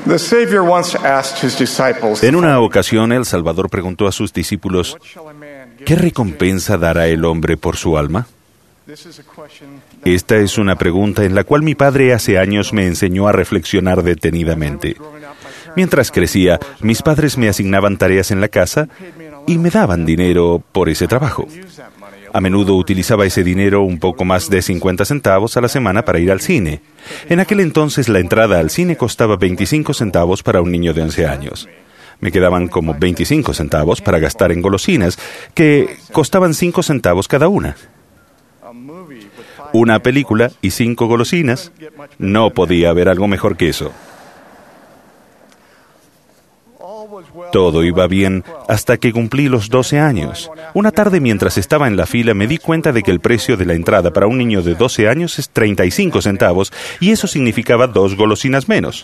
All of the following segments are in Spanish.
En una ocasión, el Salvador preguntó a sus discípulos, ¿qué recompensa dará el hombre por su alma? Esta es una pregunta en la cual mi padre hace años me enseñó a reflexionar detenidamente. Mientras crecía, mis padres me asignaban tareas en la casa y me daban dinero por ese trabajo. A menudo utilizaba ese dinero, un poco más de 50 centavos a la semana, para ir al cine. En aquel entonces la entrada al cine costaba 25 centavos para un niño de 11 años. Me quedaban como 25 centavos para gastar en golosinas, que costaban 5 centavos cada una. Una película y 5 golosinas. No podía haber algo mejor que eso. Todo iba bien hasta que cumplí los 12 años. Una tarde, mientras estaba en la fila, me di cuenta de que el precio de la entrada para un niño de 12 años es 35 centavos, y eso significaba 2 golosinas menos.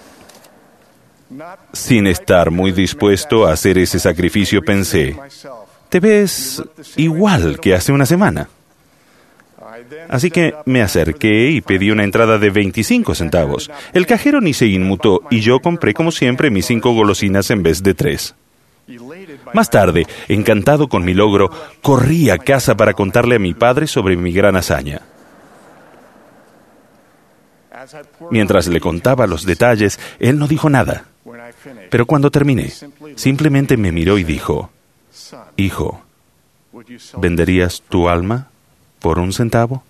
Sin estar muy dispuesto a hacer ese sacrificio, pensé, te ves igual que hace una semana. Así que me acerqué y pedí una entrada de 25 centavos. El cajero ni se inmutó y yo compré, como siempre, mis 5 golosinas en vez de 3. Más tarde, encantado con mi logro, corrí a casa para contarle a mi padre sobre mi gran hazaña. Mientras le contaba los detalles, él no dijo nada. Pero cuando terminé, simplemente me miró y dijo, «Hijo, ¿venderías tu alma por 1 centavo?»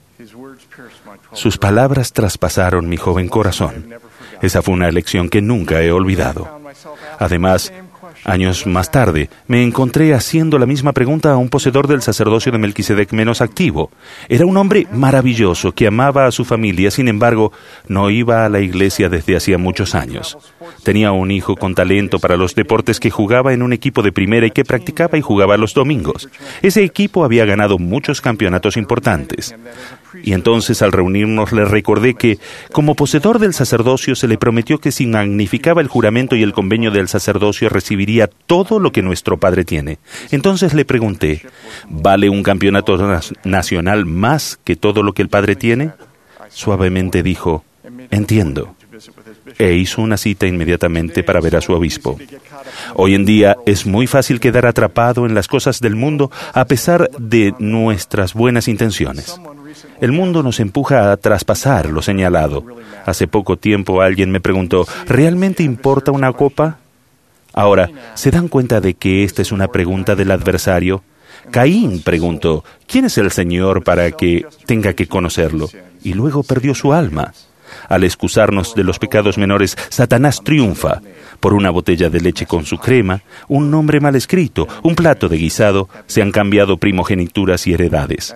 Sus palabras traspasaron mi joven corazón. Esa fue una lección que nunca he olvidado. Además, años más tarde, me encontré haciendo la misma pregunta a un poseedor del sacerdocio de Melquisedec menos activo. Era un hombre maravilloso que amaba a su familia, sin embargo, no iba a la iglesia desde hacía muchos años. Tenía un hijo con talento para los deportes que jugaba en un equipo de primera y que practicaba y jugaba los domingos. Ese equipo había ganado muchos campeonatos importantes. Y entonces, al reunirnos, le recordé que, como poseedor del sacerdocio, se le prometió que si magnificaba el juramento y el convenio del sacerdocio, recibiría todo lo que nuestro padre tiene. Entonces le pregunté, ¿vale un campeonato nacional más que todo lo que el padre tiene? Suavemente dijo, entiendo. E hizo una cita inmediatamente para ver a su obispo. Hoy en día es muy fácil quedar atrapado en las cosas del mundo a pesar de nuestras buenas intenciones. El mundo nos empuja a traspasar lo señalado. Hace poco tiempo alguien me preguntó, ¿realmente importa una copa? Ahora, ¿se dan cuenta de que esta es una pregunta del adversario? Caín preguntó, ¿quién es el Señor para que tenga que conocerlo? Y luego perdió su alma. Al excusarnos de los pecados menores, Satanás triunfa. Por una botella de leche con su crema, un nombre mal escrito, un plato de guisado, se han cambiado primogenituras y heredades.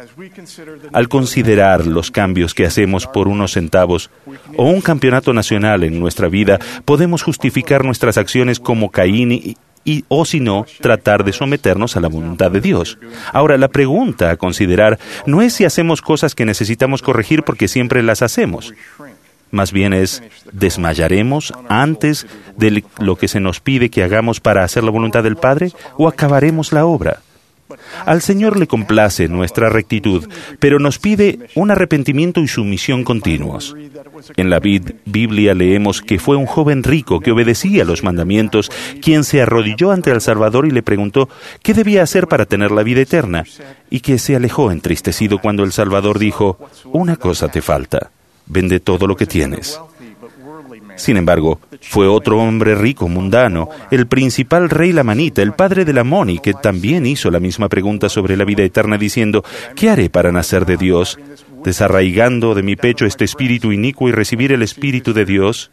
Al considerar los cambios que hacemos por unos centavos o un campeonato nacional en nuestra vida, podemos justificar nuestras acciones como Caín o si no, tratar de someternos a la voluntad de Dios. Ahora, la pregunta a considerar no es si hacemos cosas que necesitamos corregir porque siempre las hacemos. Más bien es, ¿desmayaremos antes de lo que se nos pide que hagamos para hacer la voluntad del Padre o acabaremos la obra? Al Señor le complace nuestra rectitud, pero nos pide un arrepentimiento y sumisión continuos. En la Biblia leemos que fue un joven rico que obedecía los mandamientos, quien se arrodilló ante el Salvador y le preguntó qué debía hacer para tener la vida eterna, y que se alejó entristecido cuando el Salvador dijo, «Una cosa te falta. Vende todo lo que tienes». Sin embargo, fue otro hombre rico, mundano, el principal rey lamanita, el padre de Lamoni, que también hizo la misma pregunta sobre la vida eterna, diciendo, ¿qué haré para nacer de Dios? Desarraigando de mi pecho este espíritu inicuo y recibir el espíritu de Dios,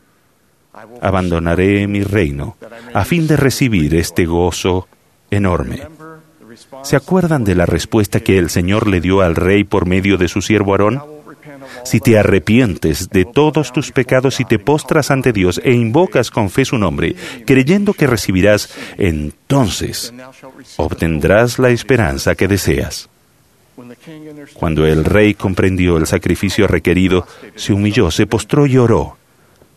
abandonaré mi reino a fin de recibir este gozo enorme. ¿Se acuerdan de la respuesta que el Señor le dio al rey por medio de su siervo Aarón? Si te arrepientes de todos tus pecados y te postras ante Dios e invocas con fe su nombre, creyendo que recibirás, entonces obtendrás la esperanza que deseas. Cuando el rey comprendió el sacrificio requerido, se humilló, se postró y oró.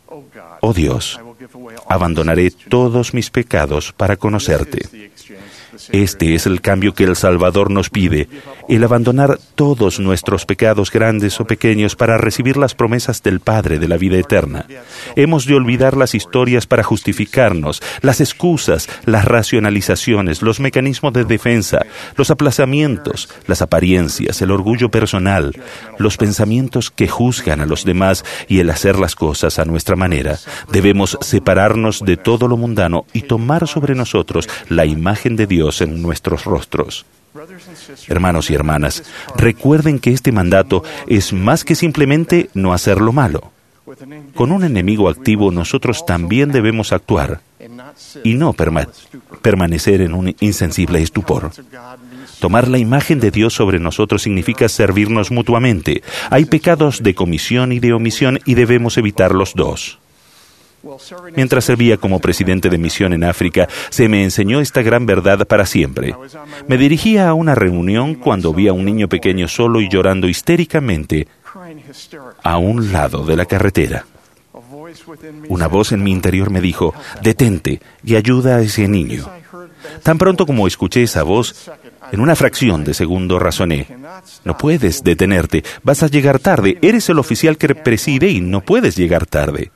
Oh Dios, abandonaré todos mis pecados para conocerte. Este es el cambio que el Salvador nos pide, el abandonar todos nuestros pecados grandes o pequeños para recibir las promesas del Padre de la vida eterna. Hemos de olvidar las historias para justificarnos, las excusas, las racionalizaciones, los mecanismos de defensa, los aplazamientos, las apariencias, el orgullo personal, los pensamientos que juzgan a los demás y el hacer las cosas a nuestra manera. Debemos separarnos de todo lo mundano y tomar sobre nosotros la imagen de Dios en nuestros rostros. Hermanos y hermanas, recuerden que este mandato es más que simplemente no hacer lo malo. Con un enemigo activo nosotros también debemos actuar y no permanecer en un insensible estupor. Tomar la imagen de Dios sobre nosotros significa servirnos mutuamente. Hay pecados de comisión y de omisión y debemos evitar los dos. Mientras servía como presidente de misión en África, se me enseñó esta gran verdad para siempre. Me dirigía a una reunión cuando vi a un niño pequeño solo y llorando histéricamente a un lado de la carretera. Una voz en mi interior me dijo, «Detente y ayuda a ese niño». Tan pronto como escuché esa voz, en una fracción de segundo razoné, «No puedes detenerte, vas a llegar tarde, eres el oficial que preside y no puedes llegar tarde».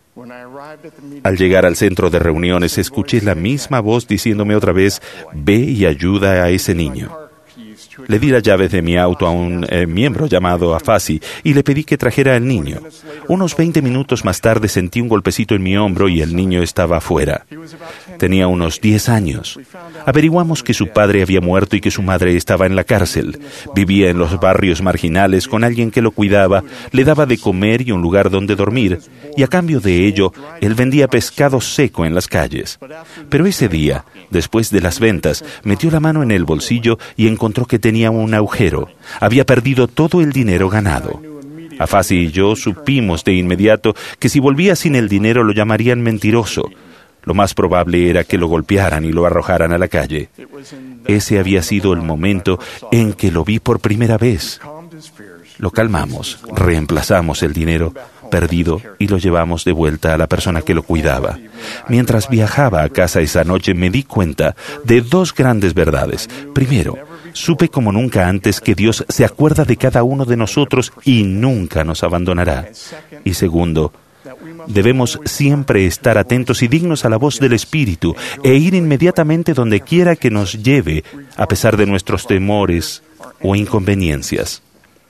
Al llegar al centro de reuniones, escuché la misma voz diciéndome otra vez, «Ve y ayuda a ese niño». Le di las llaves de mi auto a un miembro llamado Afasi y le pedí que trajera al niño. Unos 20 minutos más tarde sentí un golpecito en mi hombro y el niño estaba afuera. Tenía unos 10 años. Averiguamos que su padre había muerto y que su madre estaba en la cárcel. Vivía en los barrios marginales con alguien que lo cuidaba, le daba de comer y un lugar donde dormir, y a cambio de ello, él vendía pescado seco en las calles. Pero ese día, después de las ventas, metió la mano en el bolsillo y encontró que tenía un agujero. Había perdido todo el dinero ganado. Afasi y yo supimos de inmediato que si volvía sin el dinero lo llamarían mentiroso. Lo más probable era que lo golpearan y lo arrojaran a la calle. Ese había sido el momento en que lo vi por primera vez. Lo calmamos, reemplazamos el dinero perdido y lo llevamos de vuelta a la persona que lo cuidaba. Mientras viajaba a casa esa noche me di cuenta de dos grandes verdades. Primero, supe como nunca antes que Dios se acuerda de cada uno de nosotros y nunca nos abandonará. Y segundo, debemos siempre estar atentos y dignos a la voz del Espíritu e ir inmediatamente donde quiera que nos lleve, a pesar de nuestros temores o inconveniencias.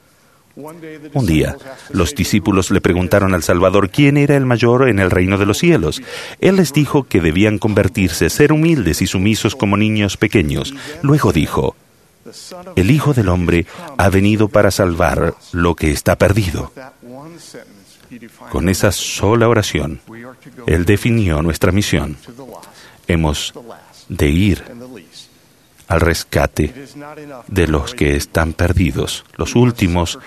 Un día, los discípulos le preguntaron al Salvador quién era el mayor en el reino de los cielos. Él les dijo que debían convertirse, ser humildes y sumisos como niños pequeños. Luego dijo, «El Hijo del Hombre ha venido para salvar lo que está perdido». Con esa sola oración, Él definió nuestra misión. Hemos de ir al rescate de los que están perdidos, los últimos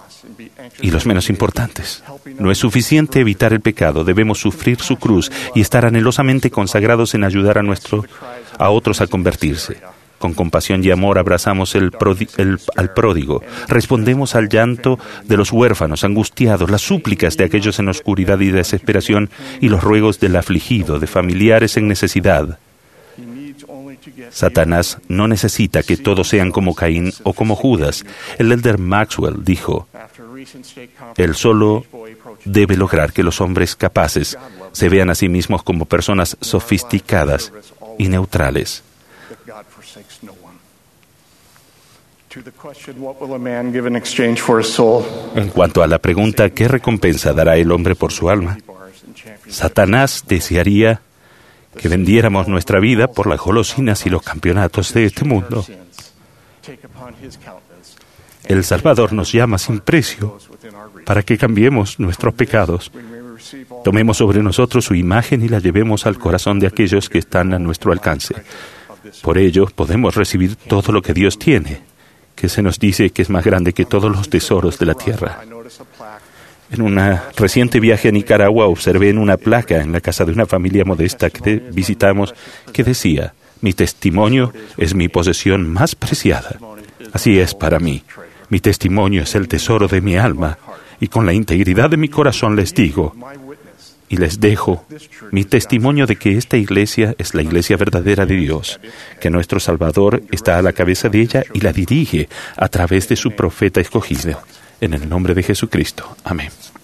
y los menos importantes. No es suficiente evitar el pecado, debemos sufrir su cruz y estar anhelosamente consagrados en ayudar a otros a convertirse. Con compasión y amor abrazamos al pródigo, respondemos al llanto de los huérfanos angustiados, las súplicas de aquellos en oscuridad y desesperación y los ruegos del afligido, de familiares en necesidad. Satanás no necesita que todos sean como Caín o como Judas. El elder Maxwell dijo, él solo debe lograr que los hombres capaces se vean a sí mismos como personas sofisticadas y neutrales. En cuanto a la pregunta, ¿qué recompensa dará el hombre por su alma? Satanás desearía que vendiéramos nuestra vida por las golosinas y los campeonatos de este mundo. El Salvador nos llama sin precio para que cambiemos nuestros pecados, tomemos sobre nosotros su imagen y la llevemos al corazón de aquellos que están a nuestro alcance. Por ello, podemos recibir todo lo que Dios tiene, que se nos dice que es más grande que todos los tesoros de la tierra. En un reciente viaje a Nicaragua observé en una placa en la casa de una familia modesta que visitamos que decía, «Mi testimonio es mi posesión más preciada». Así es para mí. Mi testimonio es el tesoro de mi alma y con la integridad de mi corazón les digo, Y les dejo mi testimonio de que esta iglesia es la iglesia verdadera de Dios, que nuestro Salvador está a la cabeza de ella y la dirige a través de su profeta escogido. En el nombre de Jesucristo. Amén.